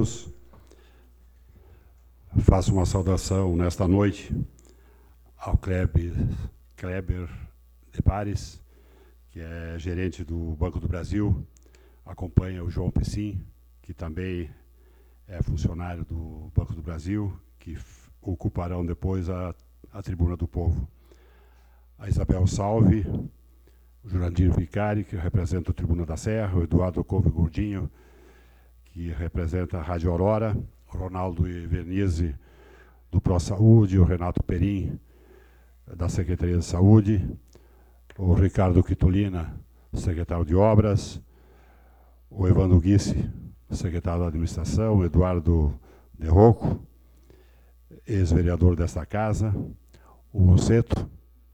Deus. Faço uma saudação nesta noite ao Kleber de Pares, que é gerente do Banco do Brasil. Acompanha o João Pessim, que também é funcionário do Banco do Brasil, que ocuparão depois a Tribuna do Povo. A Isabel Salve, o Jurandir Vicari, que representa o Tribuna da Serra, o Eduardo Couve Gordinho, que representa a Rádio Aurora, o Ronaldo Vernizzi, do ProSaúde, o Renato Perim, da Secretaria de Saúde, o Ricardo Quitolina, secretário de Obras, o Evandro Guissi, secretário da Administração, o Eduardo De Rocco, ex-vereador desta casa, o Rosseto,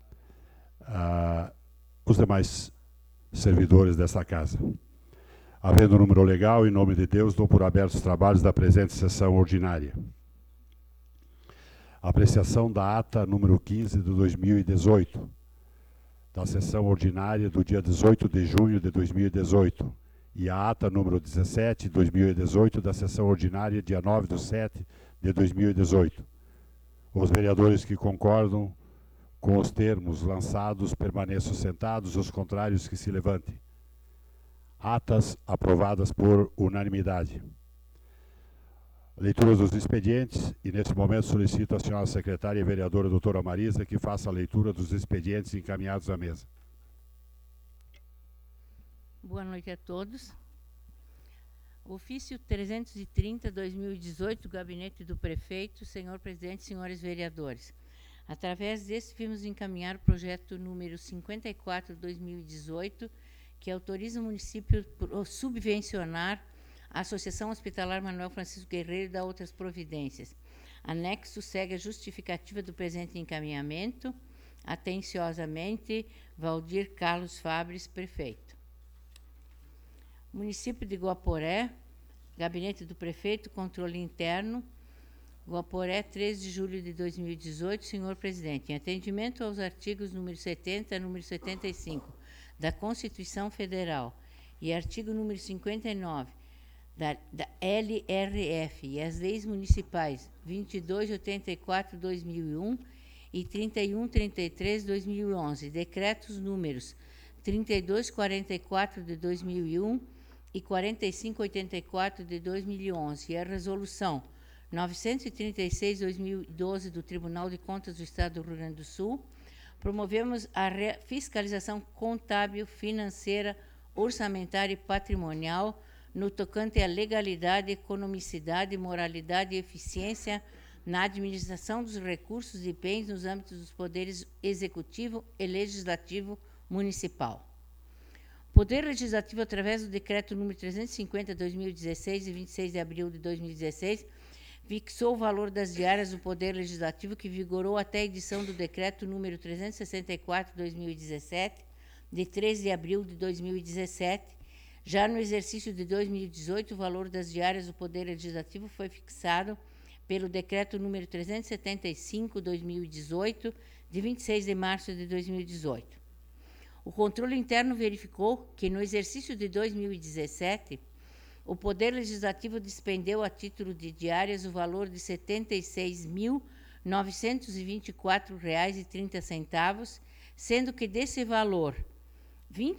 os demais servidores desta casa. Havendo número legal, em nome de Deus, dou por abertos os trabalhos da presente sessão ordinária. Apreciação da ata número 15 de 2018, da sessão ordinária do dia 18 de junho de 2018, e a ata número 17 de 2018, da sessão ordinária dia 9/7 de 2018. Os vereadores que concordam com os termos lançados permaneçam sentados, os contrários que se levantem. Atas aprovadas por unanimidade. Leitura dos expedientes, e nesse momento solicito à senhora secretária e vereadora doutora Marisa que faça a leitura dos expedientes encaminhados à mesa. Boa noite a todos. Ofício 330/2018, Gabinete do Prefeito, senhor presidente, senhores vereadores. Através desse, vimos encaminhar o projeto número 54/2018, que autoriza o município a subvencionar a Associação Hospitalar Manuel Francisco Guerreiro e dá outras providências. Anexo segue a justificativa do presente encaminhamento. Atenciosamente, Valdir Carlos Fabres, prefeito. Município de Guaporé, Gabinete do Prefeito, Controle Interno, Guaporé, 13 de julho de 2018, senhor presidente, em atendimento aos artigos número 70 e número 75 da Constituição Federal e artigo número 59 da LRF e as leis municipais 2284/2001 e 3133/2011, decretos números 3244 de 2001 e 4584 de 2011 e a resolução 936/2012 do Tribunal de Contas do Estado do Rio Grande do Sul, promovemos a fiscalização contábil, financeira, orçamentária e patrimonial no tocante à legalidade, economicidade, moralidade e eficiência na administração dos recursos e bens nos âmbitos dos poderes executivo e legislativo municipal. O Poder Legislativo, através do Decreto número 350/2016, de 26 de abril de 2016, fixou o valor das diárias do Poder Legislativo, que vigorou até a edição do Decreto número 364/2017, de 13 de abril de 2017. Já no exercício de 2018, o valor das diárias do Poder Legislativo foi fixado pelo Decreto número 375/2018, de 26 de março de 2018. O controle interno verificou que, no exercício de 2017, o Poder Legislativo despendeu a título de diárias o valor de R$ 76.924,30, sendo que desse valor, R$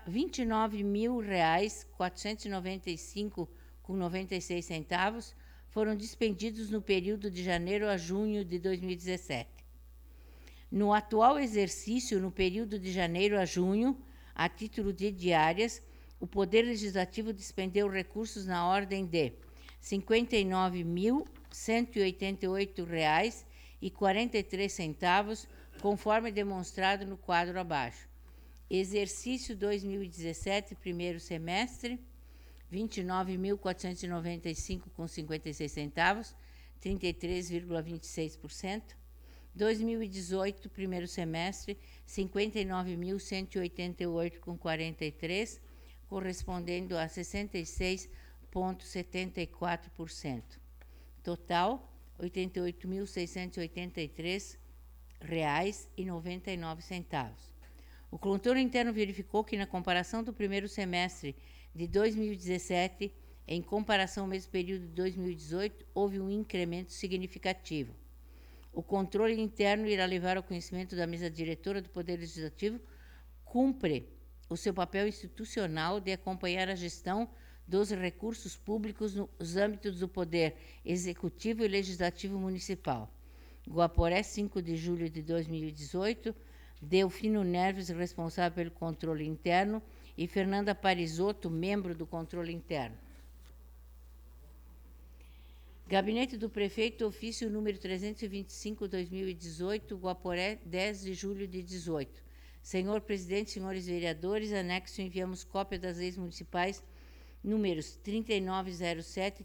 29.495,96 foram dispendidos no período de janeiro a junho de 2017. No atual exercício, no período de janeiro a junho, a título de diárias, o Poder Legislativo despendeu recursos na ordem de R$ 59.188,43, conforme demonstrado no quadro abaixo. Exercício 2017, primeiro semestre, R$ 29.495,56, 33,26%. 2018, primeiro semestre, R$ 59.188,43, correspondendo a 66,74%. Total, R$ 88.683,99. O controle interno verificou que, na comparação do primeiro semestre de 2017, Em comparação ao mesmo período de 2018, houve um incremento significativo. O controle interno irá levar ao conhecimento da mesa diretora do Poder Legislativo, cumpre o seu papel institucional de acompanhar a gestão dos recursos públicos nos âmbitos do Poder Executivo e Legislativo Municipal. Guaporé, 5 de julho de 2018, Delfino Neves, responsável pelo controle interno, e Fernanda Parisotto, membro do controle interno. Gabinete do Prefeito, ofício número 325/2018, Guaporé, 10 de julho de 18. Senhor Presidente, senhores vereadores, anexo enviamos cópia das leis municipais números 3907 e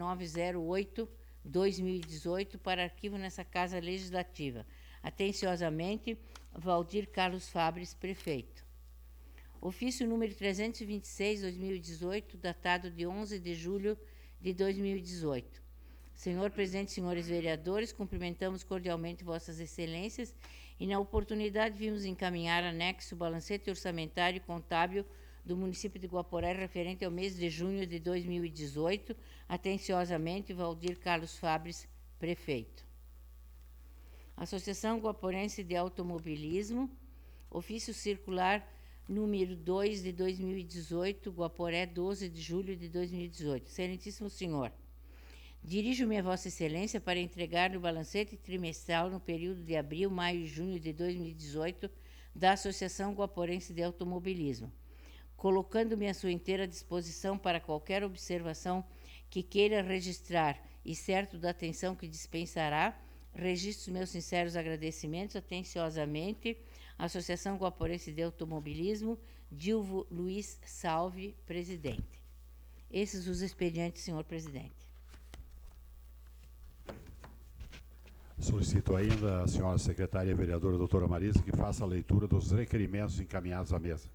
3908/2018 para arquivo nessa Casa Legislativa. Atenciosamente, Valdir Carlos Fabres, Prefeito. Ofício número 326/2018, datado de 11 de julho de 2018. Senhor Presidente, senhores vereadores, cumprimentamos cordialmente Vossas Excelências e, na oportunidade, vimos encaminhar anexo balancete orçamentário e contábil do município de Guaporé referente ao mês de junho de 2018. Atenciosamente, Valdir Carlos Fabres, Prefeito. Associação Guaporense de Automobilismo, ofício circular número 2 de 2018, Guaporé, 12 de julho de 2018. Excelentíssimo Senhor, dirijo-me a Vossa Excelência para entregar o balancete trimestral no período de abril, maio e junho de 2018 da Associação Guaporense de Automobilismo, colocando-me à sua inteira disposição para qualquer observação que queira registrar e certo da atenção que dispensará, registro meus sinceros agradecimentos. Atenciosamente, Associação Guaporense de Automobilismo, Dilvo Luiz Salve, Presidente. Esses os expedientes, senhor Presidente. Solicito ainda a senhora secretária vereadora doutora Marisa que faça a leitura dos requerimentos encaminhados à mesa.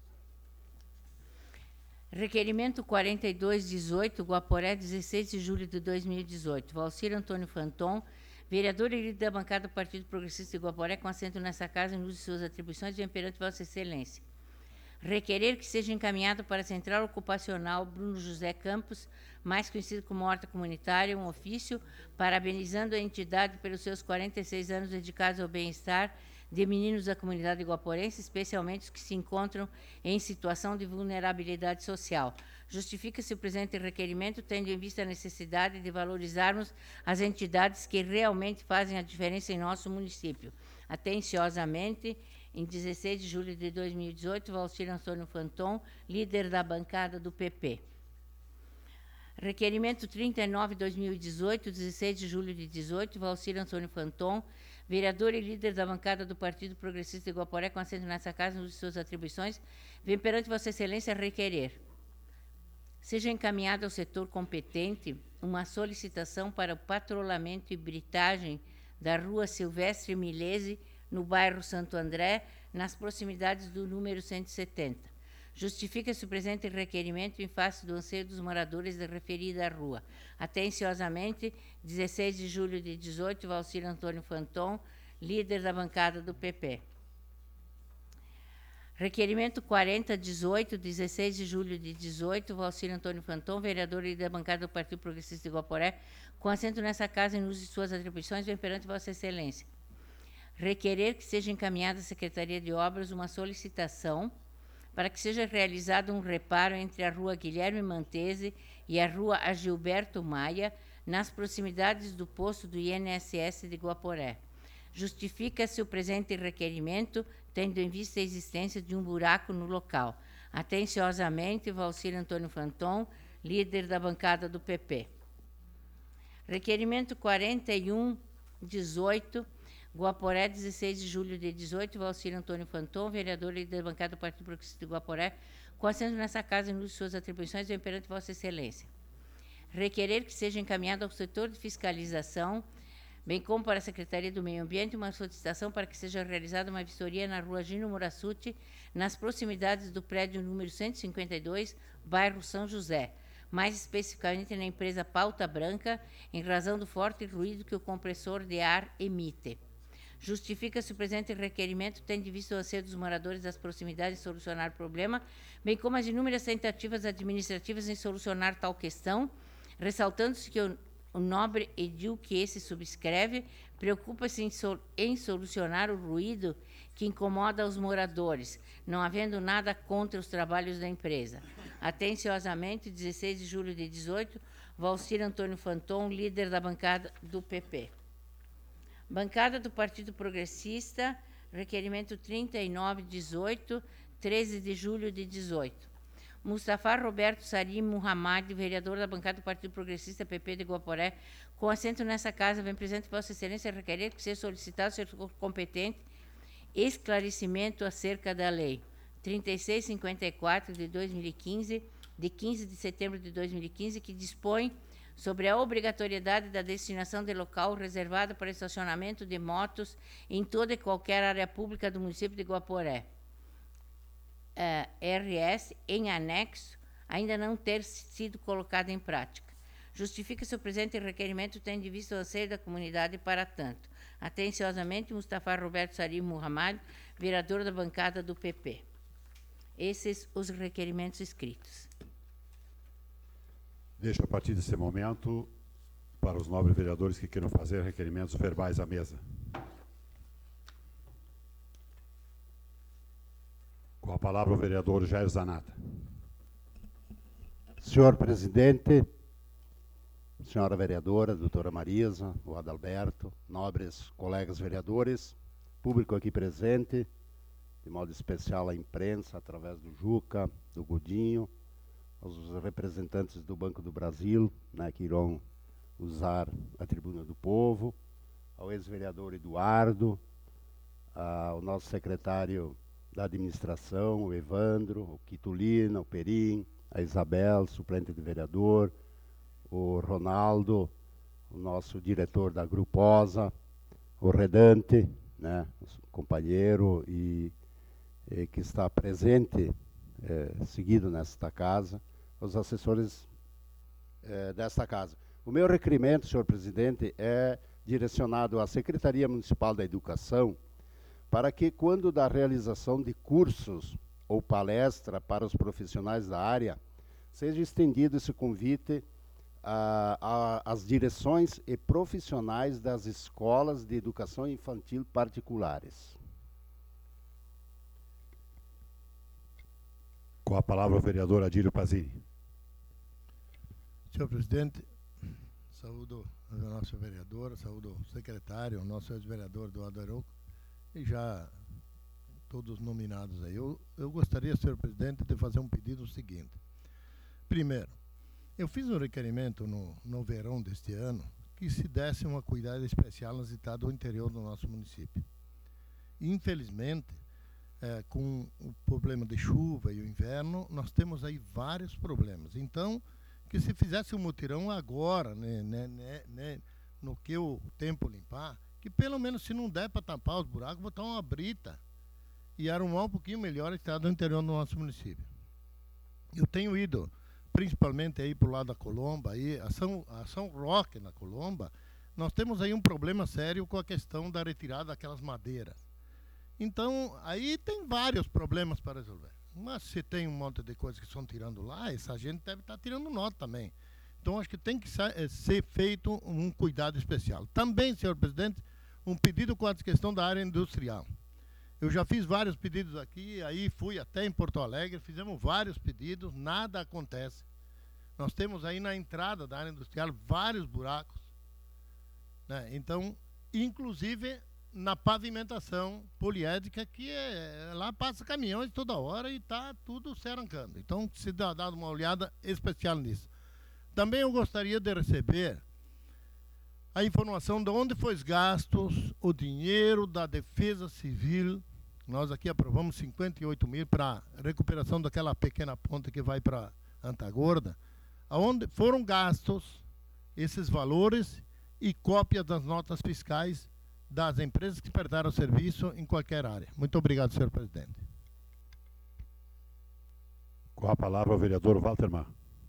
Requerimento 4218, Guaporé, 16 de julho de 2018. Valcir Antônio Fanton, vereador e líder da bancada do Partido Progressista de Guaporé, com assento nessa casa e no uso de suas atribuições, vem perante Vossa Excelência. Requerer que seja encaminhado para a Central Ocupacional Bruno José Campos, mais conhecido como Horta Comunitária, um ofício parabenizando a entidade pelos seus 46 anos dedicados ao bem-estar de meninos da comunidade guaporense, especialmente os que se encontram em situação de vulnerabilidade social. Justifica-se o presente requerimento, tendo em vista a necessidade de valorizarmos as entidades que realmente fazem a diferença em nosso município. Atenciosamente, em 16 de julho de 2018, Valcir Antônio Fanton, líder da bancada do PP. Requerimento 39/2018, 16 de julho de 18, Valcir Antônio Fanton, vereador e líder da bancada do Partido Progressista de Guaporé, com assento nessa casa, no uso de suas atribuições, vem perante Vossa Excelência requerer: seja encaminhada ao setor competente uma solicitação para o patrulhamento e britagem da Rua Silvestre Milese, no bairro Santo André, nas proximidades do número 170. Justifica-se o presente requerimento em face do anseio dos moradores da referida rua. Atenciosamente, 16 de julho de 18, Valcir Antônio Fanton, líder da bancada do PP. Requerimento 4018, 16 de julho de 18, Valcir Antônio Fanton, vereador e líder da bancada do Partido Progressista de Guaporé, com assento nessa casa e no uso de suas atribuições, vem perante Vossa Excelência. Requerer que seja encaminhada à Secretaria de Obras uma solicitação para que seja realizado um reparo entre a Rua Guilherme Mantese e a Rua Agilberto Maia, nas proximidades do posto do INSS de Guaporé. Justifica-se o presente requerimento, tendo em vista a existência de um buraco no local. Atenciosamente, Valcir Antônio Fanton, líder da bancada do PP. Requerimento 4118, Guaporé, 16 de julho de 18, Valcir Antônio Fanton, vereador e líder da bancada do Partido Progressista de Guaporé, com assento nessa casa e no uso de suas atribuições, vem perante Vossa Excelência. Requerer que seja encaminhado ao setor de fiscalização, bem como para a Secretaria do Meio Ambiente, uma solicitação para que seja realizada uma vistoria na Rua Gino Murassuti, nas proximidades do prédio número 152, bairro São José, mais especificamente na empresa Pauta Branca, em razão do forte ruído que o compressor de ar emite. Justifica-se o presente requerimento, tendo em vista o anseio dos moradores das proximidades em solucionar o problema, bem como as inúmeras tentativas administrativas em solucionar tal questão, ressaltando-se que o nobre edil que esse subscreve preocupa-se em solucionar o ruído que incomoda os moradores, não havendo nada contra os trabalhos da empresa. Atenciosamente, 16 de julho de 18, Valcir Antônio Fanton, líder da bancada do PP. Bancada do Partido Progressista, requerimento 3918, 13 de julho de 18. Mustafa Roberto Sarim Muhammad, vereador da bancada do Partido Progressista PP de Guaporé, com assento nessa casa, vem presente Vossa Excelência requerer que seja solicitado ao setor competente esclarecimento acerca da Lei 3654 de 2015, de 15 de setembro de 2015, que dispõe sobre a obrigatoriedade da destinação de local reservado para estacionamento de motos em toda e qualquer área pública do município de Guaporé. RS, em anexo, ainda não ter sido colocado em prática. Justifica-se o presente requerimento tendo em vista o anseio da comunidade para tanto. Atenciosamente, Mustafa Roberto Sarim Muhammad, vereador da bancada do PP. Esses os requerimentos escritos. Deixo a partir desse momento para os nobres vereadores que queiram fazer requerimentos verbais à mesa. Com a palavra o vereador Jair Zanata. Senhor presidente, senhora vereadora, doutora Marisa, o Adalberto, nobres colegas vereadores, público aqui presente, de modo especial a imprensa, através do Juca, do Godinho, aos representantes do Banco do Brasil, né, que irão usar a tribuna do povo, ao ex-vereador Eduardo, ao nosso secretário da administração, o Evandro, o Quitulina, o Perim, a Isabel, suplente de vereador, o Ronaldo, o nosso diretor da Gruposa, o Redante, né, companheiro e que está presente, seguido nesta casa, os assessores desta casa. O meu requerimento, senhor presidente, é direcionado à Secretaria Municipal da Educação, para que, quando da realização de cursos ou palestra para os profissionais da área, seja estendido esse convite às direções e profissionais das escolas de educação infantil particulares. Com a palavra o vereador Adílio Pazini. Senhor presidente, saúdo a nossa vereadora, saúdo o secretário, o nosso ex-vereador Eduardo Arouco, e já todos nominados aí. Eu gostaria, senhor presidente, de fazer um pedido seguinte. Primeiro, eu fiz um requerimento no verão deste ano que se desse uma cuidado especial nas cidades do interior do nosso município. Infelizmente, com o problema de chuva e o inverno, nós temos aí vários problemas. Então, que se fizesse um mutirão agora, no que o tempo limpar, que pelo menos, se não der para tampar os buracos, botar uma brita e arrumar um pouquinho melhor a estrada do interior do nosso município. Eu tenho ido, principalmente aí para o lado da Colomba, aí, a São Roque na Colomba, nós temos aí um problema sério com a questão da retirada daquelas madeiras. Então, aí tem vários problemas para resolver. Mas se tem um monte de coisas que estão tirando lá, essa gente deve estar tirando nota também. Então, acho que tem que ser feito um cuidado especial. Também, senhor presidente, um pedido com a questão da área industrial. Eu já fiz vários pedidos aqui, aí fui até em Porto Alegre, fizemos vários pedidos, nada acontece. Nós temos aí na entrada da área industrial vários buracos, né? Então, inclusive na pavimentação poliédrica, que lá passa caminhões toda hora e está tudo se arrancando. Então, se dá uma olhada especial nisso. Também eu gostaria de receber a informação de onde foi gastos o dinheiro da Defesa Civil. Nós aqui aprovamos 58 mil para recuperação daquela pequena ponte que vai para Antagorda. Aonde foram gastos esses valores e cópias das notas fiscais das empresas que prestaram serviço em qualquer área. Muito obrigado, senhor presidente. Com a palavra o vereador Walter Mar.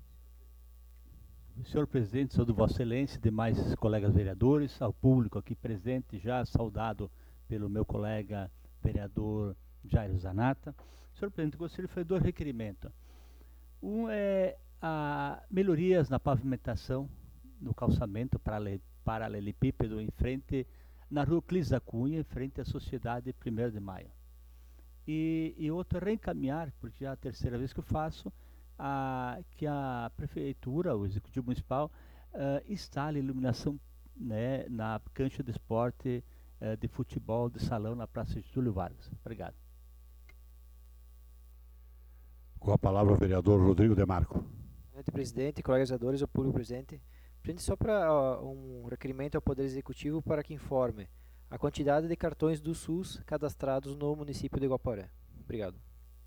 Senhor presidente, saúdo Vossa Excelência, demais colegas vereadores, ao público aqui presente, já saudado pelo meu colega vereador Jair Zanata. Senhor presidente, gostaria de fazer dois requerimentos. Um é melhorias na pavimentação, no calçamento paralelepípedo em frente, na rua Euclides da Cunha, em frente à Sociedade 1º de Maio. E outro é reencaminhar, porque já é a terceira vez que eu faço, que a Prefeitura, o Executivo Municipal, instale iluminação, né, na cancha de esporte de futebol de salão na Praça Getúlio Vargas. Obrigado. Com a palavra o vereador Rodrigo Demarco. Presidente, colegas vereadores, o público presente. Presidente, só para um requerimento ao Poder Executivo para que informe a quantidade de cartões do SUS cadastrados no município de Guaporé. Obrigado.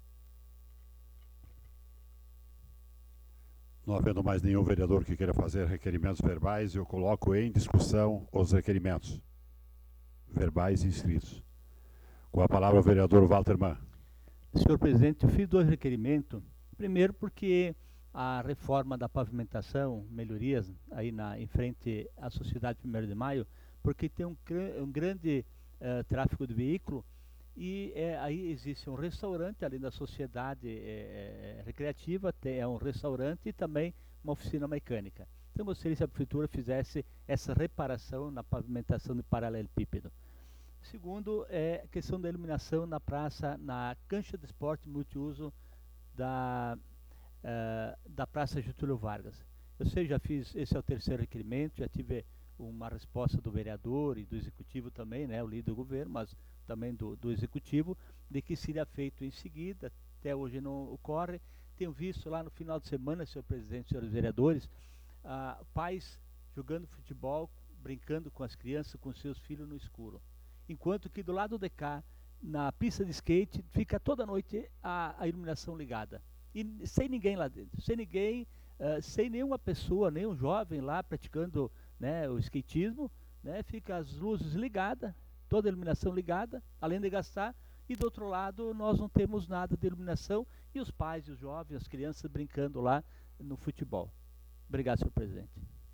Não havendo mais nenhum vereador que queira fazer requerimentos verbais, eu coloco em discussão os requerimentos verbais e inscritos. Com a palavra o vereador Walter Mann. Senhor presidente, eu fiz 2 requerimentos. Primeiro porque a reforma da pavimentação, melhorias aí em frente à Sociedade 1º de Maio, porque tem um grande tráfego de veículo e aí existe um restaurante, além da sociedade recreativa, é um restaurante e também uma oficina mecânica. Então eu gostaria que a Prefeitura fizesse essa reparação na pavimentação de paralelepípedo. Segundo, é a questão da iluminação na praça, na cancha de esporte multiuso da Praça Getúlio Vargas. Eu sei, já fiz, esse é o 3º requerimento, já tive uma resposta do vereador e do executivo também, né, o líder do governo, mas também do executivo, de que seria feito em seguida, até hoje não ocorre. Tenho visto lá no final de semana, senhor presidente, senhores vereadores, pais jogando futebol, brincando com as crianças, com seus filhos no escuro. Enquanto que do lado de cá, na pista de skate, fica toda noite a iluminação ligada. E sem ninguém lá dentro, sem ninguém, sem nenhuma pessoa, nenhum jovem lá praticando, né, o skatismo, né, fica as luzes ligadas, toda a iluminação ligada, além de gastar, e do outro lado nós não temos nada de iluminação, e os pais, os jovens, as crianças brincando lá no futebol. Obrigado, senhor presidente.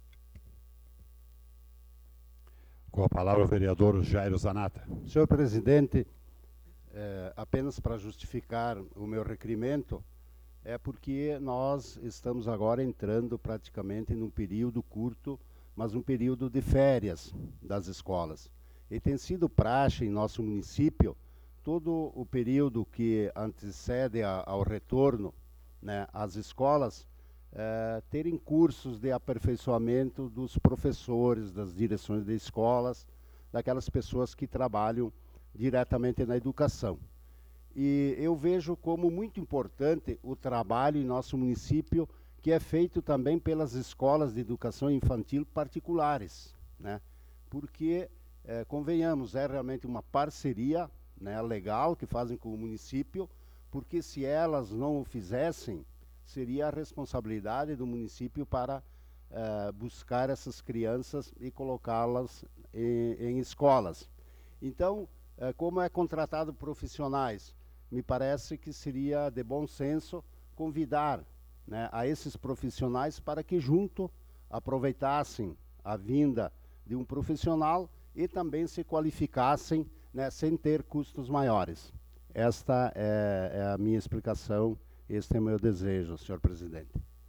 Com a palavra o vereador Jairo Zanata. Senhor presidente, apenas para justificar o meu requerimento, é porque nós estamos agora entrando praticamente num período curto, mas um período de férias das escolas. E tem sido praxe em nosso município, todo o período que antecede ao retorno, né, às escolas, terem cursos de aperfeiçoamento dos professores, das direções de escolas, daquelas pessoas que trabalham diretamente na educação. E eu vejo como muito importante o trabalho em nosso município, que é feito também pelas escolas de educação infantil particulares, né? Porque, convenhamos, é realmente uma parceria, né, legal que fazem com o município, porque se elas não o fizessem, seria a responsabilidade do município para buscar essas crianças e colocá-las em escolas. Então, como é contratado profissionais, me parece que seria de bom senso convidar, né, a esses profissionais para que junto aproveitassem a vinda de um profissional e também se qualificassem, né, sem ter custos maiores. Esta é a minha explicação, este é o meu desejo, senhor presidente.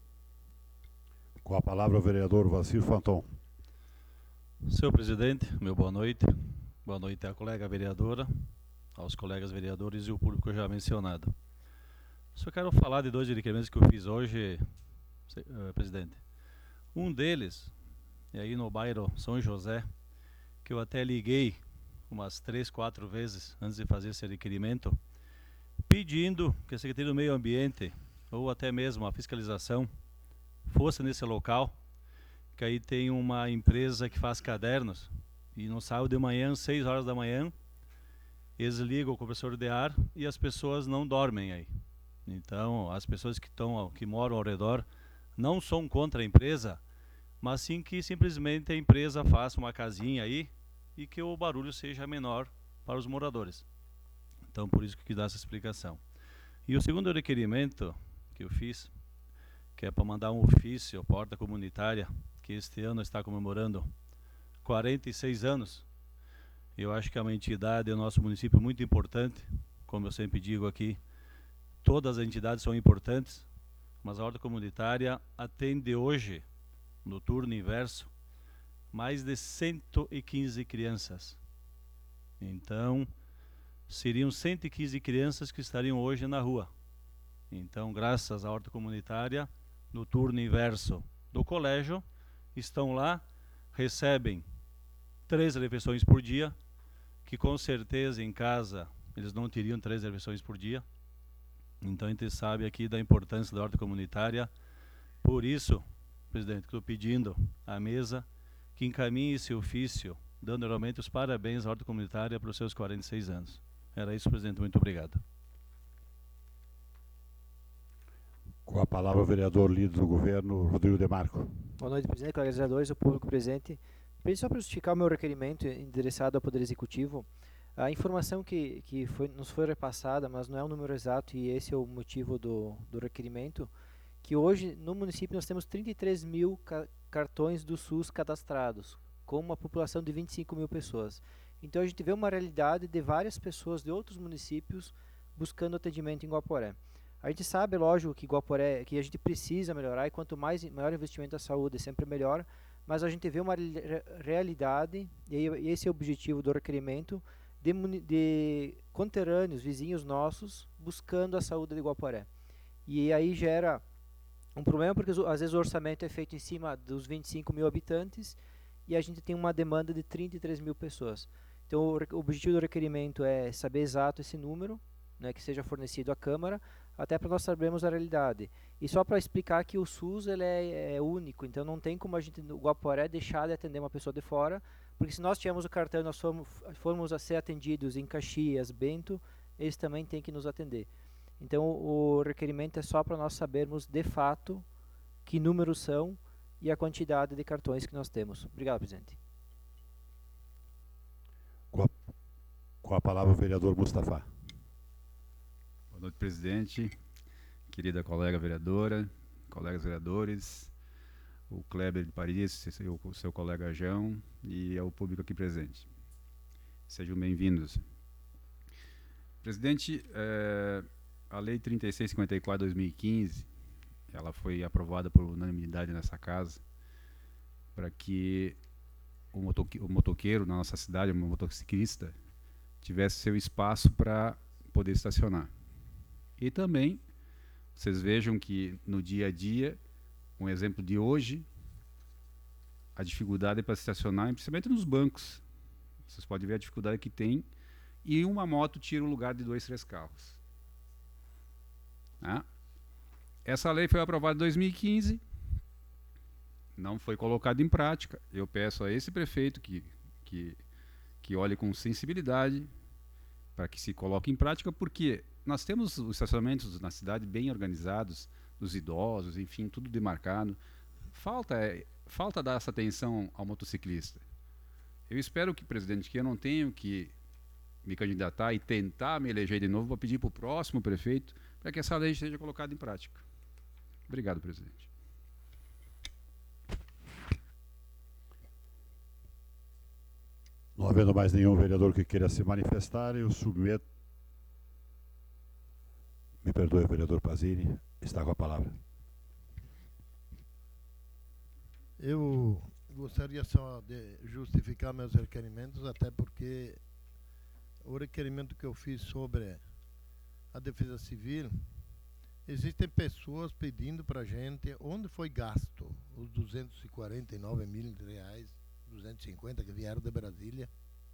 Com a palavra o vereador Vacir Fanton. Senhor presidente, meu boa noite. Boa noite à colega vereadora, aos colegas vereadores e o público já mencionado. Só quero falar de 2 requerimentos que eu fiz hoje, presidente. Um deles é aí no bairro São José, que eu até liguei umas 3, 4 vezes antes de fazer esse requerimento, pedindo que a Secretaria do Meio Ambiente, ou até mesmo a fiscalização, fosse nesse local, que aí tem uma empresa que faz cadernos, e no sábado de manhã, 6 horas da manhã, eles ligam o compressor de ar e as pessoas não dormem aí. Então, as pessoas que moram ao redor não são contra a empresa, mas sim que simplesmente a empresa faça uma casinha aí e que o barulho seja menor para os moradores. Então, por isso que quis dar essa explicação. E o segundo requerimento que eu fiz, que é para mandar um ofício à Porta Comunitária, que este ano está comemorando 46 anos. Eu acho que é uma entidade do nosso município muito importante, como eu sempre digo aqui, todas as entidades são importantes, mas a horta comunitária atende hoje, no turno inverso, mais de 115 crianças. Então, seriam 115 crianças que estariam hoje na rua. Então, graças à horta comunitária, no turno inverso do colégio, estão lá, recebem 3 refeições por dia, que com certeza em casa eles não teriam 3 refeições por dia. Então a gente sabe aqui da importância da horta comunitária. Por isso, presidente, estou pedindo à mesa que encaminhe esse ofício, dando realmente os parabéns à horta comunitária para os seus 46 anos. Era isso, presidente. Muito obrigado. Com a palavra o vereador líder do governo, Rodrigo Demarco. Boa noite, presidente, colegas vereadores, o público presente. Só para justificar o meu requerimento endereçado ao Poder Executivo, a informação que nos foi repassada, mas não é o número exato, e esse é o motivo do requerimento, que hoje no município nós temos 33 mil cartões do SUS cadastrados, com uma população de 25 mil pessoas. Então a gente vê uma realidade de várias pessoas de outros municípios buscando atendimento em Guaporé. A gente sabe, lógico, que Guaporé, que a gente precisa melhorar, e quanto maior investimento na saúde, sempre melhor, mas a gente vê uma realidade, e esse é o objetivo do requerimento, de conterrâneos, vizinhos nossos, buscando a saúde de Guaporé. E aí gera um problema, porque às vezes o orçamento é feito em cima dos 25 mil habitantes, e a gente tem uma demanda de 33 mil pessoas. Então o objetivo do requerimento é saber exato esse número, né, que seja fornecido à Câmara, até para nós sabermos a realidade. E só para explicar que o SUS ele é único, então não tem como a gente no Guaporé deixar de atender uma pessoa de fora, porque se nós tivermos o cartão e nós formos a ser atendidos em Caxias, Bento, eles também têm que nos atender. Então o requerimento é só para nós sabermos de fato que números são e a quantidade de cartões que nós temos. Obrigado, presidente. Com a palavra o vereador Mustafa. Boa noite, presidente, querida colega vereadora, colegas vereadores, o Kleber de Paris, o seu colega João e ao público aqui presente. Sejam bem-vindos. Presidente, a Lei 3654 de 2015, ela foi aprovada por unanimidade nessa casa para que o motoqueiro na nossa cidade, o motociclista, tivesse seu espaço para poder estacionar. E também, vocês vejam que no dia a dia, um exemplo de hoje, a dificuldade para estacionar, principalmente nos bancos. Vocês podem ver a dificuldade que tem, e uma moto tira o lugar de 2, 3 carros. Tá? Essa lei foi aprovada em 2015, não foi colocada em prática. Eu peço a esse prefeito que olhe com sensibilidade para que se coloque em prática, porque nós temos os estacionamentos na cidade bem organizados, dos idosos, enfim, tudo demarcado. Falta dar essa atenção ao motociclista. Eu espero que, presidente, que eu não tenho que me candidatar e tentar me eleger de novo para pedir para o próximo prefeito para que essa lei seja colocada em prática. Obrigado, presidente. Não havendo mais nenhum vereador que queira se manifestar, eu submeto. Me perdoe, vereador Pazini, está com a palavra. Eu gostaria só de justificar meus requerimentos, até porque o requerimento que eu fiz sobre a Defesa Civil, existem pessoas pedindo para a gente onde foi gasto os 249 mil reais, 250 que vieram de Brasília.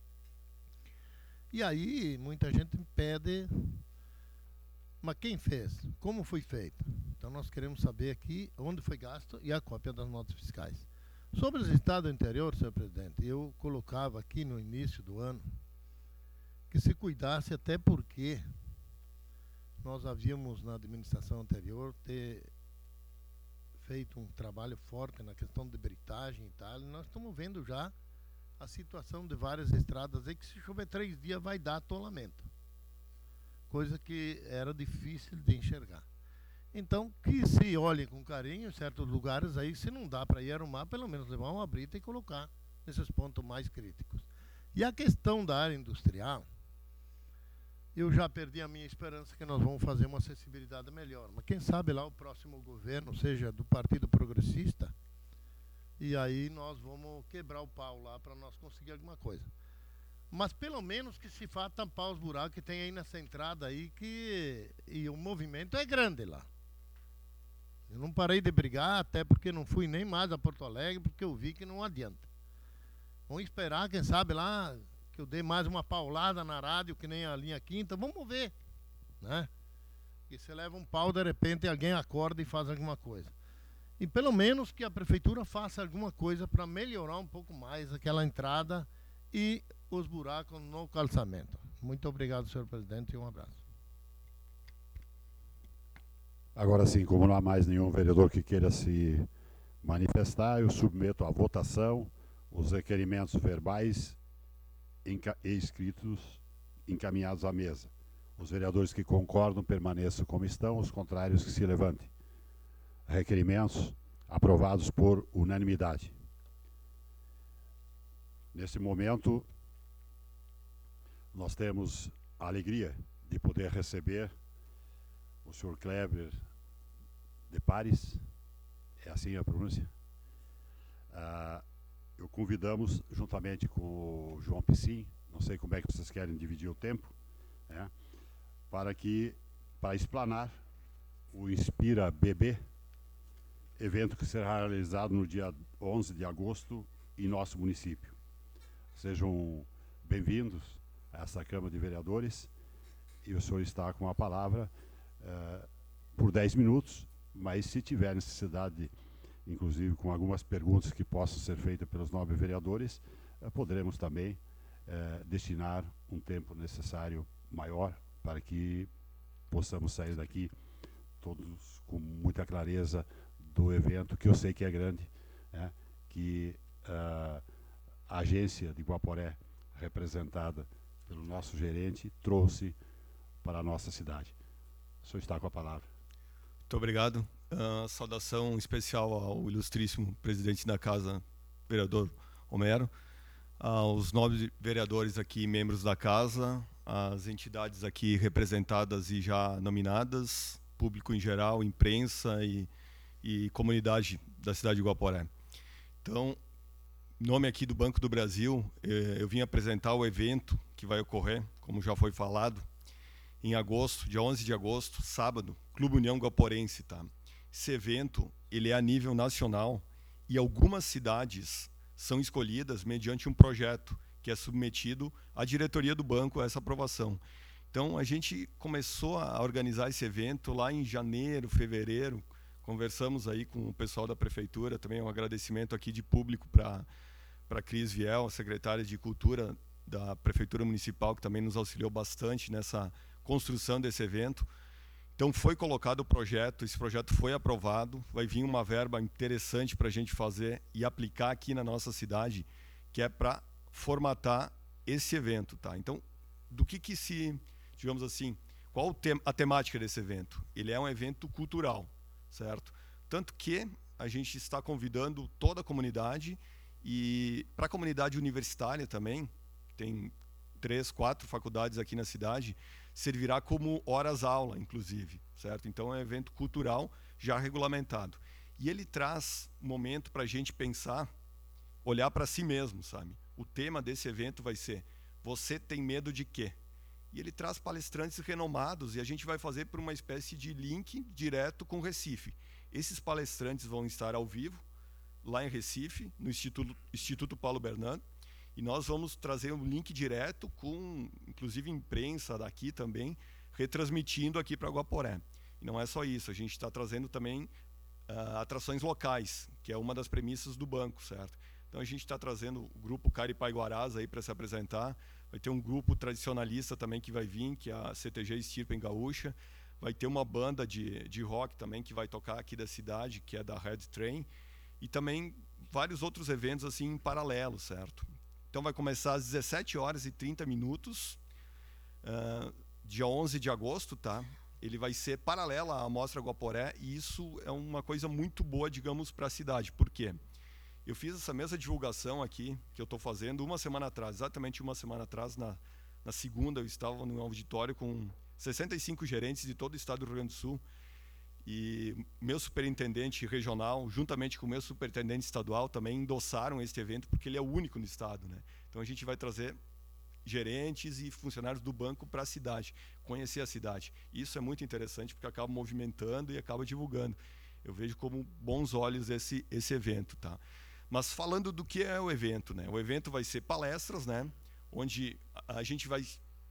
E aí muita gente pede, mas quem fez? Como foi feito? Então nós queremos saber aqui onde foi gasto e a cópia das notas fiscais. Sobre os estados do interior, senhor presidente, eu colocava aqui no início do ano que se cuidasse, até porque nós havíamos na administração anterior ter feito um trabalho forte na questão de britagem e tal, e nós estamos vendo já a situação de várias estradas aí que se chover 3 dias vai dar atolamento, coisa que era difícil de enxergar. Então que se olhe com carinho em certos lugares aí, se não dá para ir arrumar, pelo menos levar uma brita e colocar nesses pontos mais críticos. E a questão da área industrial, eu já perdi a minha esperança que nós vamos fazer uma acessibilidade melhor. Mas quem sabe lá o próximo governo seja do Partido Progressista, e aí nós vamos quebrar o pau lá para nós conseguir alguma coisa. Mas pelo menos que se faça tampar os buracos que tem aí nessa entrada aí, e o movimento é grande lá. Eu não parei de brigar, até porque não fui nem mais a Porto Alegre, porque eu vi que não adianta. Vamos esperar, quem sabe lá, que eu dei mais uma paulada na rádio, que nem a linha quinta, vamos ver, né? Que você leva um pau, de repente alguém acorda e faz alguma coisa. E pelo menos que a prefeitura faça alguma coisa para melhorar um pouco mais aquela entrada e os buracos no calçamento. Muito obrigado, senhor presidente, e um abraço. Agora sim, como não há mais nenhum vereador que queira se manifestar, eu submeto à votação os requerimentos verbais e escritos encaminhados à mesa. Os vereadores que concordam permaneçam como estão, os contrários que se levantem. Requerimentos aprovados por unanimidade. Nesse momento, nós temos a alegria de poder receber o senhor Kleber de Pares, é assim a pronúncia? Eu convidamos, juntamente com o João Piscin, não sei como é que vocês querem dividir o tempo, né, para explanar o Inspira BB, evento que será realizado no dia 11 de agosto em nosso município. Sejam bem-vindos a essa Câmara de Vereadores, e o senhor está com a palavra por 10 minutos, mas se tiver necessidade, inclusive com algumas perguntas que possam ser feitas pelos nobres vereadores, poderemos também destinar um tempo necessário maior para que possamos sair daqui todos com muita clareza do evento, que eu sei que é grande, né, que a agência de Guaporé, representada pelo nosso gerente, trouxe para a nossa cidade. O senhor está com a palavra. Muito obrigado. Saudação especial ao ilustríssimo presidente da Casa, vereador Homero, aos nobres vereadores aqui, membros da Casa, as entidades aqui representadas e já nominadas, público em geral, imprensa e comunidade da cidade de Guaporé. Então, em nome aqui do Banco do Brasil, eu vim apresentar o evento que vai ocorrer, como já foi falado, em agosto, dia 11 de agosto, sábado, Clube União Guaporense, tá? Esse evento, ele é a nível nacional e algumas cidades são escolhidas mediante um projeto que é submetido à diretoria do banco a essa aprovação. Então, a gente começou a organizar esse evento lá em janeiro, fevereiro, conversamos aí com o pessoal da prefeitura, também um agradecimento aqui de público para a Cris Viel, a secretária de Cultura da Prefeitura Municipal, que também nos auxiliou bastante nessa construção desse evento. Então foi colocado o projeto, esse projeto foi aprovado, vai vir uma verba interessante para a gente fazer e aplicar aqui na nossa cidade, que é para formatar esse evento, tá? Então, do que se, digamos assim, qual a temática desse evento? Ele é um evento cultural, certo? Tanto que a gente está convidando toda a comunidade, e para a comunidade universitária também, tem 3, 4 faculdades aqui na cidade, servirá como horas-aula, inclusive, certo? Então é um evento cultural já regulamentado. E ele traz um momento para a gente pensar, olhar para si mesmo, sabe? O tema desse evento vai ser: você tem medo de quê? E ele traz palestrantes renomados, e a gente vai fazer por uma espécie de link direto com Recife. Esses palestrantes vão estar ao vivo, lá em Recife, no Instituto Paulo Bernardo, e nós vamos trazer um link direto com, inclusive, imprensa daqui também, retransmitindo aqui para Guaporé. E não é só isso, a gente está trazendo também atrações locais, que é uma das premissas do banco, certo? Então a gente está trazendo o grupo Caripaiguarás aí para se apresentar, vai ter um grupo tradicionalista também que vai vir, que é a CTG Estirpe em Gaúcha, vai ter uma banda de rock também que vai tocar aqui da cidade, que é da Red Train, e também vários outros eventos assim em paralelo, certo? Então vai começar às 17h30, dia 11 de agosto, tá? Ele vai ser paralelo à Mostra Guaporé, e isso é uma coisa muito boa, digamos, para a cidade. Por quê? Eu fiz essa mesma divulgação aqui, que eu estou fazendo uma semana atrás, exatamente uma semana atrás, Na segunda, eu estava no auditório com 65 gerentes de todo o estado do Rio Grande do Sul. E meu superintendente regional, juntamente com o meu superintendente estadual, também endossaram este evento, porque ele é o único no estado, né? Então a gente vai trazer gerentes e funcionários do banco para a cidade, conhecer a cidade. Isso é muito interessante, porque acaba movimentando e acaba divulgando. Eu vejo como bons olhos esse evento, tá? Mas falando do que é o evento, né? O evento vai ser palestras, né? Onde a gente vai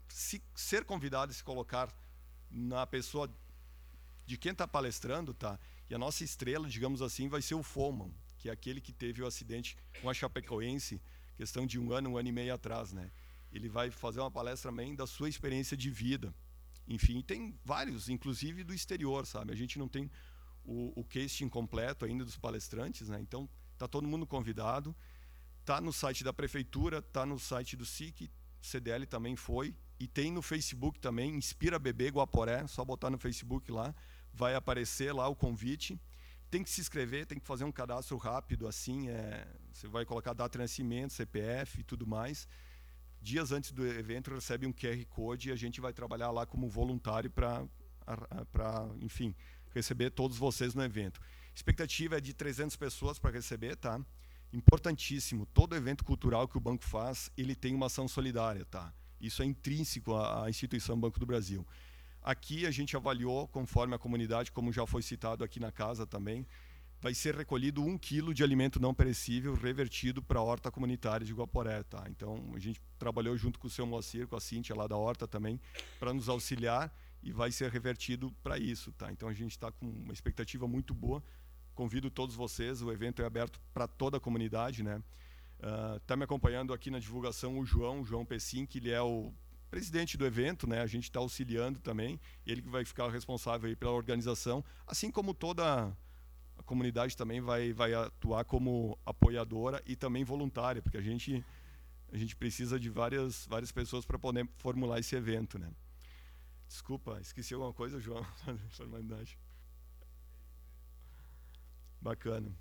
ser convidado a se colocar na pessoa de quem está palestrando, tá? E a nossa estrela, digamos assim, vai ser o Foman, que é aquele que teve o acidente com a Chapecoense, questão de um ano e meio atrás, né? Ele vai fazer uma palestra também da sua experiência de vida. Enfim, tem vários, inclusive do exterior, sabe? A gente não tem o casting completo ainda dos palestrantes, né? Então, tá todo mundo convidado. Tá no site da prefeitura, tá no site do SIC, CDL também foi, e tem no Facebook também, Inspira Bebê Guaporé, só botar no Facebook lá, vai aparecer lá o convite. Tem que se inscrever, tem que fazer um cadastro rápido, assim, você vai colocar data de nascimento, CPF e tudo mais. Dias antes do evento recebe um QR Code e a gente vai trabalhar lá como voluntário para, enfim, receber todos vocês no evento. Expectativa é de 300 pessoas para receber, tá? Importantíssimo, todo evento cultural que o banco faz, ele tem uma ação solidária, tá? Isso é intrínseco à instituição Banco do Brasil. Aqui a gente avaliou, conforme a comunidade, como já foi citado aqui na casa também, vai ser recolhido 1 quilo de alimento não perecível revertido para a horta comunitária de Guaporé, tá? Então, a gente trabalhou junto com o seu Moacir, com a Cíntia lá da horta também, para nos auxiliar e vai ser revertido para isso, tá? Então, a gente está com uma expectativa muito boa. Convido todos vocês, o evento é aberto para toda a comunidade, né? Tá me acompanhando aqui na divulgação o João Pessim, que ele é o presidente do evento, né? A gente está auxiliando também, ele que vai ficar responsável aí pela organização, assim como toda a comunidade também vai atuar como apoiadora e também voluntária, porque a gente precisa de várias pessoas para poder formular esse evento, né? Desculpa, esqueci alguma coisa, João? Formalidade. Bacana.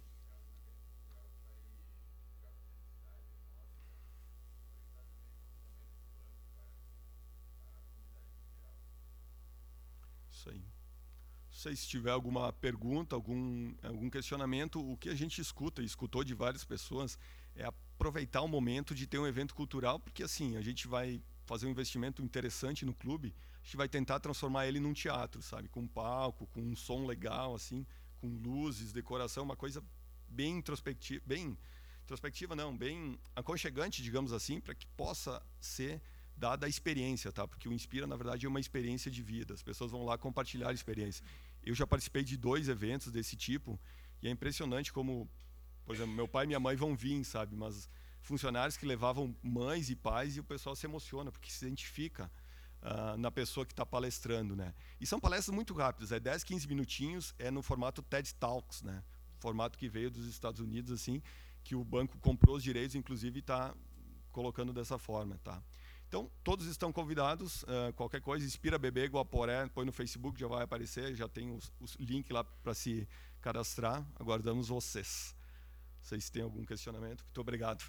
Isso aí. Se tiver alguma pergunta, algum questionamento, o que a gente escutou de várias pessoas, é aproveitar o momento de ter um evento cultural, porque assim, a gente vai fazer um investimento interessante no clube, a gente vai tentar transformar ele num teatro, sabe? Com um palco, com um som legal, assim, com luzes, decoração, uma coisa bem introspectiva não, bem aconchegante, digamos assim, para que possa ser dada a experiência, tá? Porque o Inspira, na verdade, é uma experiência de vida. As pessoas vão lá compartilhar a experiência. Eu já participei de 2 eventos desse tipo e é impressionante como, por exemplo, meu pai e minha mãe vão vir, sabe? Mas funcionários que levavam mães e pais e o pessoal se emociona porque se identifica na pessoa que está palestrando, né? E são palestras muito rápidas, 10, 15 minutinhos, é no formato TED Talks, né? Formato que veio dos Estados Unidos, assim, que o banco comprou os direitos, inclusive está colocando dessa forma, tá? Então, todos estão convidados, qualquer coisa, Inspira Bebê Guaporé, põe no Facebook, já vai aparecer, já tem os link lá para se cadastrar, aguardamos vocês. Vocês têm algum questionamento? Muito obrigado.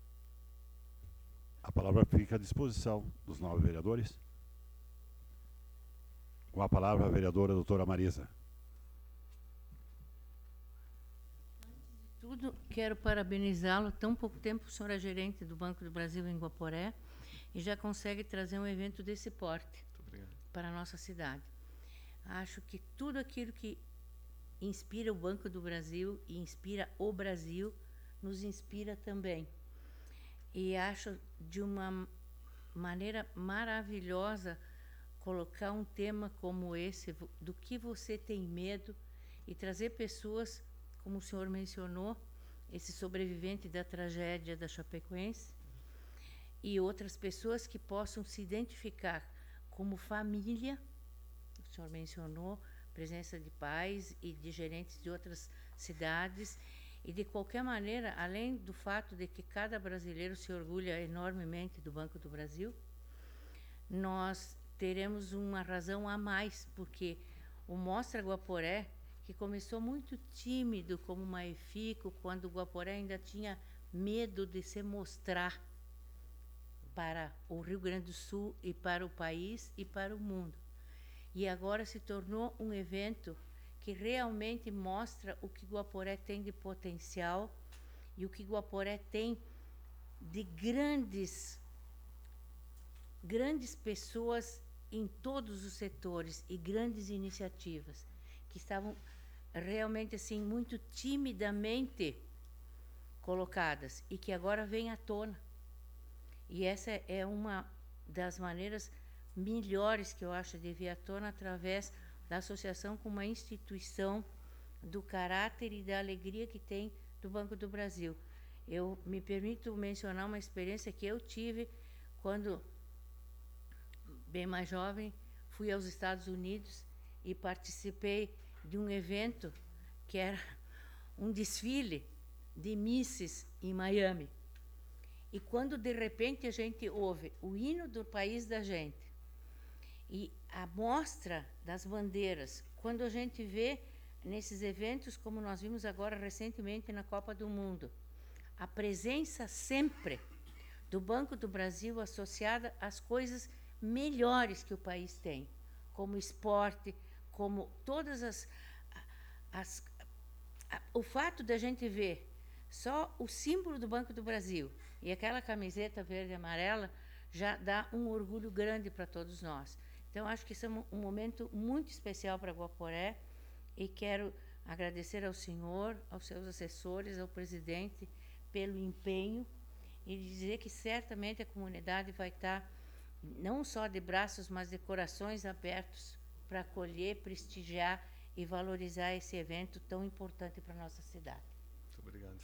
A palavra fica à disposição dos 9 vereadores. Com a palavra, a vereadora doutora Marisa. Tudo, quero parabenizá-lo. Tão pouco tempo o senhor é gerente do Banco do Brasil em Guaporé e já consegue trazer um evento desse porte para a nossa cidade. Acho que tudo aquilo que inspira o Banco do Brasil e inspira o Brasil, nos inspira também. E acho de uma maneira maravilhosa colocar um tema como esse, do que você tem medo, e trazer pessoas, como o senhor mencionou, esse sobrevivente da tragédia da Chapecoense, e outras pessoas que possam se identificar como família. O senhor mencionou presença de pais e de gerentes de outras cidades, e de qualquer maneira, além do fato de que cada brasileiro se orgulha enormemente do Banco do Brasil, nós teremos uma razão a mais, porque o Mostra Guaporé, que começou muito tímido como uma EFICO, quando o Guaporé ainda tinha medo de se mostrar para o Rio Grande do Sul e para o país e para o mundo. E agora se tornou um evento que realmente mostra o que Guaporé tem de potencial e o que Guaporé tem de grandes pessoas em todos os setores e grandes iniciativas que estavam realmente assim muito timidamente colocadas e que agora vêm à tona. E essa é uma das maneiras melhores que eu acho de vir à tona, através da associação com uma instituição do caráter e da alegria que tem do Banco do Brasil. Eu me permito mencionar uma experiência que eu tive quando, bem mais jovem, fui aos Estados Unidos e participei de um evento que era um desfile de misses em Miami. E quando, de repente, a gente ouve o hino do país da gente e a mostra das bandeiras, quando a gente vê nesses eventos, como nós vimos agora recentemente na Copa do Mundo, a presença sempre do Banco do Brasil associada às coisas melhores que o país tem, como esporte, como todas o fato da gente ver só o símbolo do Banco do Brasil e aquela camiseta verde e amarela já dá um orgulho grande para todos nós. Então, acho que isso é um momento muito especial para Guaporé e quero agradecer ao senhor, aos seus assessores, ao presidente, pelo empenho e dizer que certamente a comunidade vai estar não só de braços, mas de corações abertos para acolher, prestigiar e valorizar esse evento tão importante para a nossa cidade. Muito obrigado.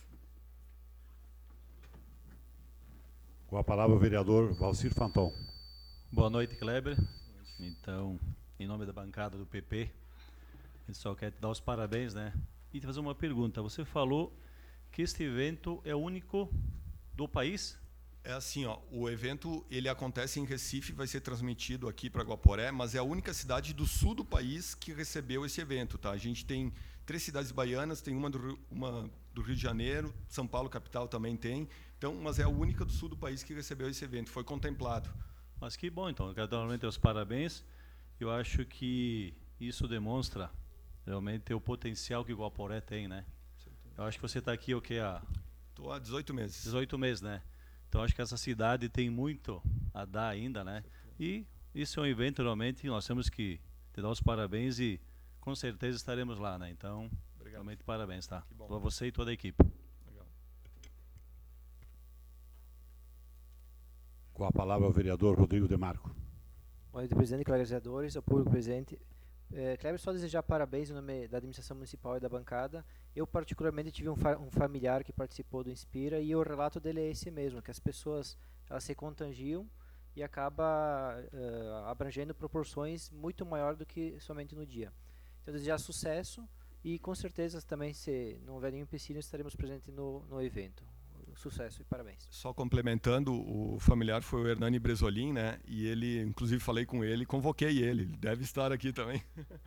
Com a palavra o vereador Valcir Fanton. Boa noite, Kleber. Então, em nome da bancada do PP, a gente só quer te dar os parabéns, né? E te fazer uma pergunta. Você falou que este evento é único do país? É assim, ó, o evento ele acontece em Recife, vai ser transmitido aqui para Guaporé, mas é a única cidade do sul do país que recebeu esse evento, tá? A gente tem 3 cidades baianas, tem uma do Rio de Janeiro, São Paulo capital também tem. Então, mas é a única do sul do país que recebeu esse evento, foi contemplado. Mas que bom, então. Eu quero realmente os parabéns. Eu acho que isso demonstra realmente o potencial que o Guaporé tem, né? Eu acho que você está aqui o quê? Estou há 18 meses. 18 meses, né? Então acho que essa cidade tem muito a dar ainda, né? E isso é um evento realmente nós temos que te dar os parabéns e com certeza estaremos lá, né? Então, obrigado. Realmente parabéns, tá? Para você e toda a equipe. Legal. Com a palavra o vereador Rodrigo Demarco. Boa noite, presidente, colegas vereadores, ao público presente. Kleber, só desejar parabéns em nome da administração municipal e da bancada. Eu, particularmente, tive um familiar que participou do Inspira e o relato dele é esse mesmo, que as pessoas elas se contagiam e acaba abrangendo proporções muito maior do que somente no dia. Então, desejar sucesso e, com certeza, também, se não houver nenhum empecilho, estaremos presentes no evento. Sucesso e parabéns. Só complementando, o familiar foi o Hernani Bresolim, né? E ele, inclusive, falei com ele, convoquei ele deve estar aqui também.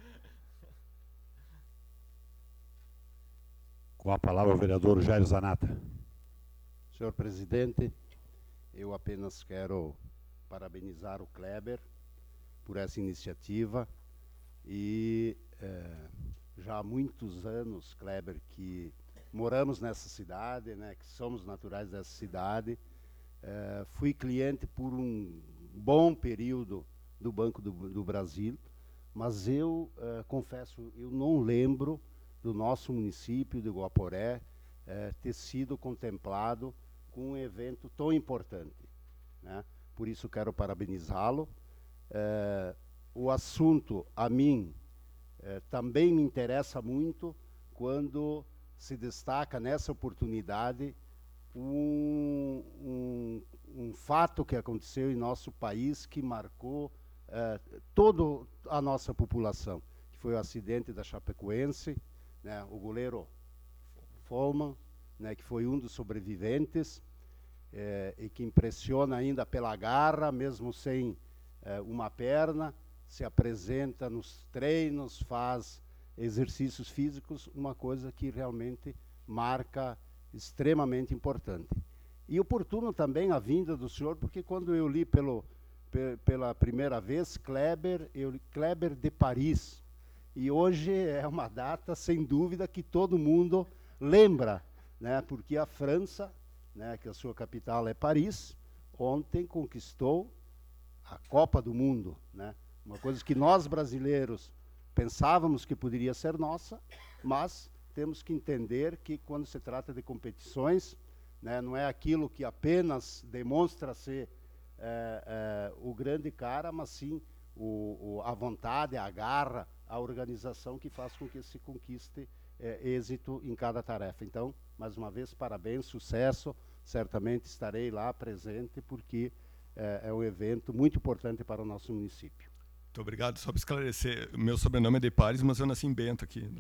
Com a palavra o vereador Jairo Zanata. Senhor presidente, eu apenas quero parabenizar o Kleber por essa iniciativa e já há muitos anos, Kleber, que moramos nessa cidade, né, que somos naturais dessa cidade. Fui cliente por um bom período do Banco do Brasil, mas eu confesso, eu não lembro do nosso município de Guaporé ter sido contemplado com um evento tão importante, né? Por isso quero parabenizá-lo. O assunto, a mim, também me interessa muito quando se destaca nessa oportunidade um fato que aconteceu em nosso país que marcou toda a nossa população, que foi o acidente da Chapecoense, né, o goleiro Follmann, né, que foi um dos sobreviventes e que impressiona ainda pela garra, mesmo sem uma perna, se apresenta nos treinos, faz exercícios físicos, uma coisa que realmente marca extremamente importante. E oportuno também a vinda do senhor, porque quando eu li pela primeira vez, eu li Kleber de Paris. E hoje é uma data, sem dúvida, que todo mundo lembra, né? Porque a França, né, que a sua capital é Paris, ontem conquistou a Copa do Mundo, né? Uma coisa que nós brasileiros pensávamos que poderia ser nossa, mas temos que entender que quando se trata de competições, né, não é aquilo que apenas demonstra ser o grande cara, mas sim a vontade, a garra, a organização que faz com que se conquiste êxito em cada tarefa. Então, mais uma vez, parabéns, sucesso. Certamente estarei lá presente, porque é um evento muito importante para o nosso município. Muito obrigado. Só para esclarecer, meu sobrenome é de Pares, mas eu nasci em Bento aqui. No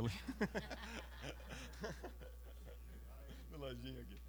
ladinho aqui.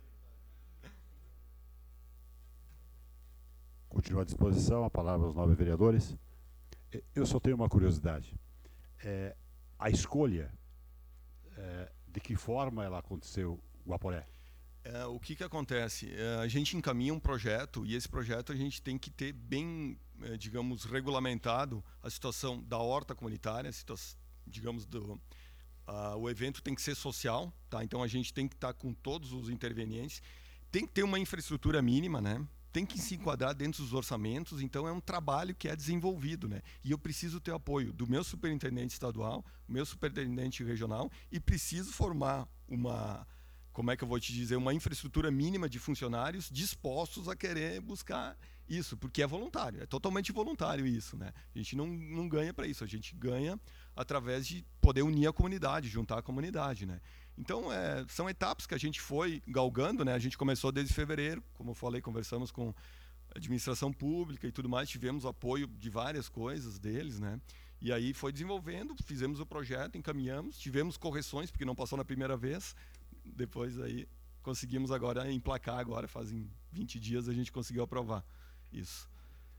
Continua à disposição, a palavra aos 9 vereadores. Eu só tenho uma curiosidade. A escolha, de que forma ela aconteceu, Guaporé? O que acontece? A gente encaminha um projeto, e esse projeto a gente tem que ter bem, digamos, regulamentado a situação da horta comunitária, digamos, o evento tem que ser social, tá? Então a gente tem que estar com todos os intervenientes, tem que ter uma infraestrutura mínima, né? Tem que se enquadrar dentro dos orçamentos, então é um trabalho que é desenvolvido, né? E eu preciso ter apoio do meu superintendente estadual, do meu superintendente regional, e preciso formar como é que eu vou te dizer, uma infraestrutura mínima de funcionários dispostos a querer buscar isso, porque é voluntário, é totalmente voluntário isso, né? A gente não ganha para isso, a gente ganha através de poder unir a comunidade, juntar a comunidade, né? Então, são etapas que a gente foi galgando, né? A gente começou desde fevereiro, como eu falei, conversamos com a administração pública e tudo mais, tivemos apoio de várias coisas deles, né? E aí foi desenvolvendo, fizemos o projeto, encaminhamos, tivemos correções, porque não passou na primeira vez, depois aí conseguimos agora emplacar, agora fazem 20 dias a gente conseguiu aprovar isso.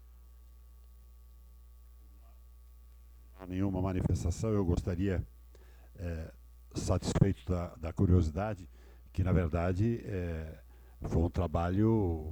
Não há nenhuma manifestação, eu gostaria, satisfeito da curiosidade, que na verdade foi um trabalho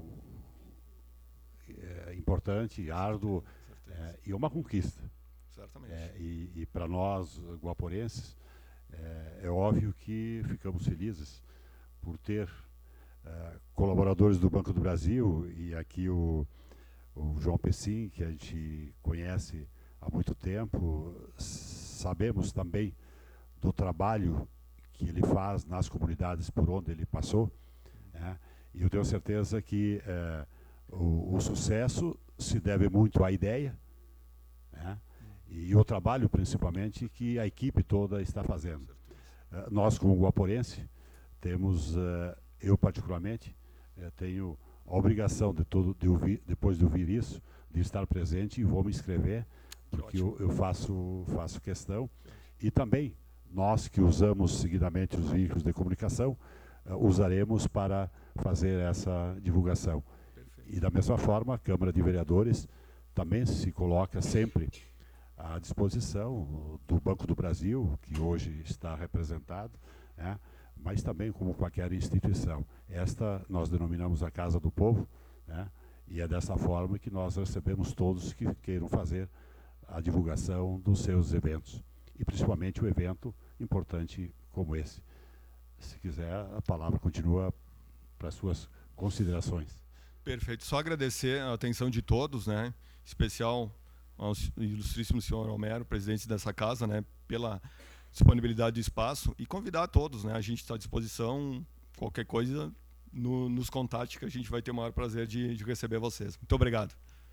importante, árduo, e uma conquista. Certamente. E para nós, guaporenses, é óbvio que ficamos felizes por ter colaboradores do Banco do Brasil, e aqui o João Pessim, que a gente conhece há muito tempo, sabemos também do trabalho que ele faz nas comunidades por onde ele passou, né? E eu tenho certeza que o sucesso se deve muito à ideia, né? E o trabalho, principalmente, que a equipe toda está fazendo. Nós, como guaporense, temos, eu particularmente, tenho a obrigação depois de ouvir isso, de estar presente, e vou me inscrever, porque eu faço questão. E também, nós que usamos seguidamente os veículos de comunicação, usaremos para fazer essa divulgação. Perfeito. E da mesma forma, a Câmara de Vereadores também se coloca sempre à disposição do Banco do Brasil, que hoje está representado, né? Mas também como qualquer instituição. Esta nós denominamos a Casa do Povo, né? E é dessa forma que nós recebemos todos que queiram fazer a divulgação dos seus eventos. E principalmente o evento importante como esse. Se quiser, a palavra continua para as suas considerações. Perfeito. Só agradecer a atenção de todos, né? Em especial ao ilustríssimo senhor Homero, presidente dessa casa, né? Pela disponibilidade do espaço, e convidar a todos, né? A gente está à disposição, qualquer coisa, nos contate, que a gente vai ter o maior prazer de receber vocês. Muito obrigado.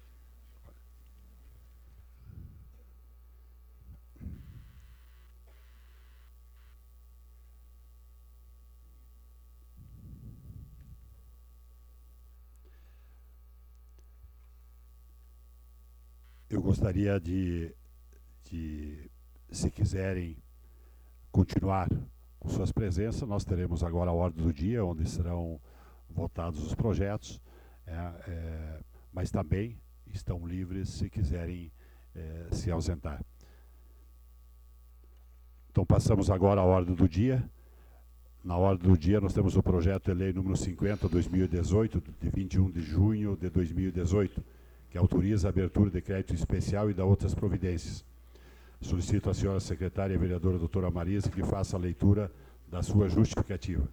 Eu gostaria de, se quiserem continuar com suas presenças, nós teremos agora a ordem do dia, onde serão votados os projetos, mas também estão livres se quiserem se ausentar. Então passamos agora à ordem do dia. Na ordem do dia, nós temos o projeto de lei número 50/2018, de 21 de junho de 2018, que autoriza a abertura de crédito especial e da outras providências. Solicito à senhora secretária e vereadora doutora Marisa que faça a leitura da sua justificativa.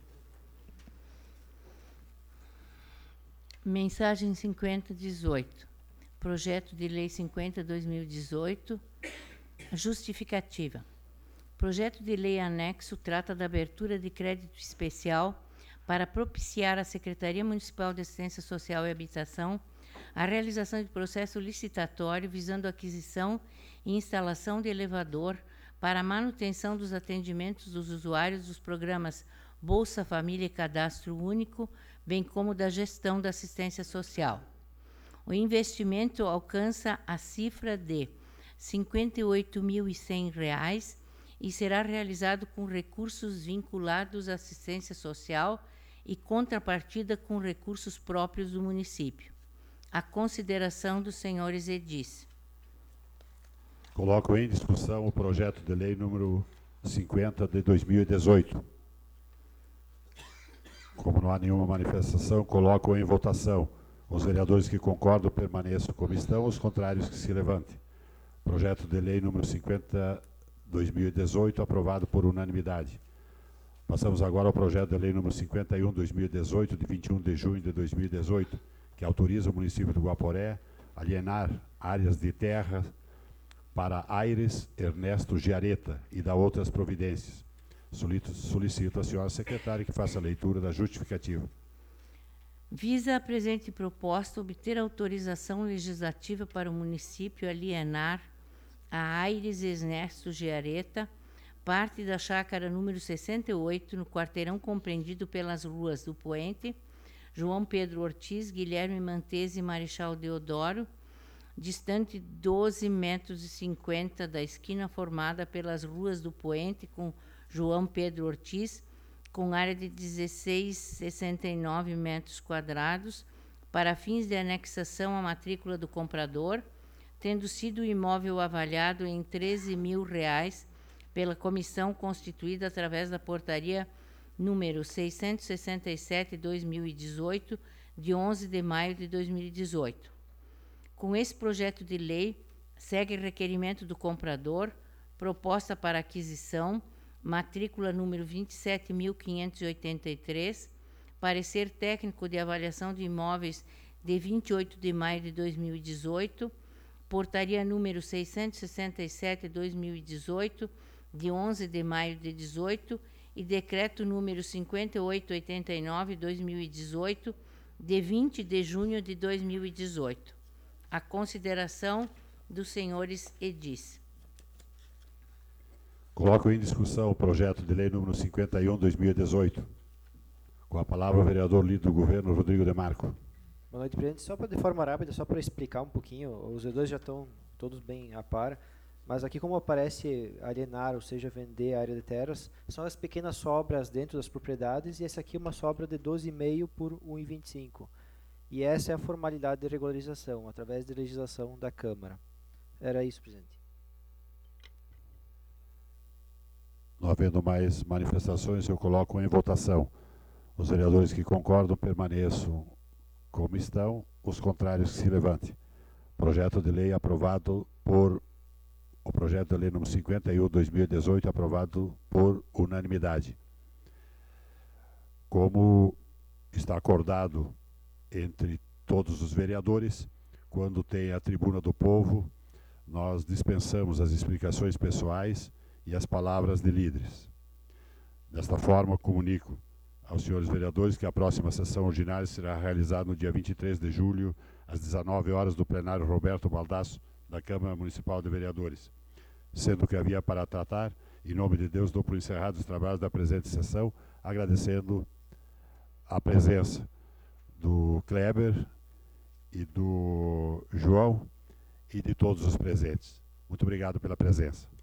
Mensagem 50/18. Projeto de Lei 50/2018. Justificativa. Projeto de lei anexo trata da abertura de crédito especial para propiciar à Secretaria Municipal de Assistência Social e Habitação a realização de processo licitatório visando a aquisição e instalação de elevador para a manutenção dos atendimentos dos usuários dos programas Bolsa Família e Cadastro Único, bem como da gestão da assistência social. O investimento alcança a cifra de R$ 58.100 e será realizado com recursos vinculados à assistência social e contrapartida com recursos próprios do município. A consideração dos senhores edis. Coloco em discussão o projeto de lei número 50 de 2018. Como não há nenhuma manifestação, coloco em votação. Os vereadores que concordam permaneçam como estão, os contrários que se levantem. Projeto de lei número 50/2018, aprovado por unanimidade. Passamos agora ao projeto de lei número 51/2018, de 21 de junho de 2018, que autoriza o município do Guaporé a alienar áreas de terra para Aires Ernesto Giareta e da outras providências. Solicito à senhora secretária que faça a leitura da justificativa. Visa a presente proposta obter autorização legislativa para o município alienar a Aires Ernesto Giareta, parte da chácara número 68, no quarteirão compreendido pelas ruas do Poente, João Pedro Ortiz, Guilherme Mantese e Marechal Deodoro, distante 12,50 metros da esquina formada pelas ruas do Poente com João Pedro Ortiz, com área de 16,69 metros quadrados, para fins de anexação à matrícula do comprador, tendo sido o imóvel avaliado em R$ 13.000 pela comissão constituída através da portaria número 667/2018, de 11 de maio de 2018. Com esse projeto de lei, segue requerimento do comprador, proposta para aquisição, matrícula número 27.583, parecer técnico de avaliação de imóveis de 28 de maio de 2018, portaria número 667/2018, de 11 de maio de 2018, e decreto número 5889/2018, de 20 de junho de 2018. A consideração dos senhores edis. Coloco em discussão o projeto de lei número 51/2018. Com a palavra o vereador líder do governo, Rodrigo de Marco. Boa noite, presidente. Só de forma rápida, só para explicar um pouquinho, os vereadores já estão todos bem a par, mas aqui como aparece alienar, ou seja, vender a área de terras, são as pequenas sobras dentro das propriedades, e essa aqui é uma sobra de 12,5 por 1,25. E essa é a formalidade de regularização, através de legislação da Câmara. Era isso, presidente. Não havendo mais manifestações, eu coloco em votação. Os vereadores que concordam permaneçam como estão, os contrários que se levantem. Projeto de lei aprovado por... O projeto de lei número 51/2018, aprovado por unanimidade. Como está acordado entre todos os vereadores, quando tem a tribuna do povo, nós dispensamos as explicações pessoais e as palavras de líderes. Desta forma, comunico aos senhores vereadores que a próxima sessão ordinária será realizada no dia 23 de julho, às 19 horas, do plenário Roberto Baldasso, da Câmara Municipal de Vereadores. Sendo que havia para tratar, em nome de Deus, dou por encerrados os trabalhos da presente sessão, agradecendo a presença do Kleber e do João e de todos os presentes. Muito obrigado pela presença.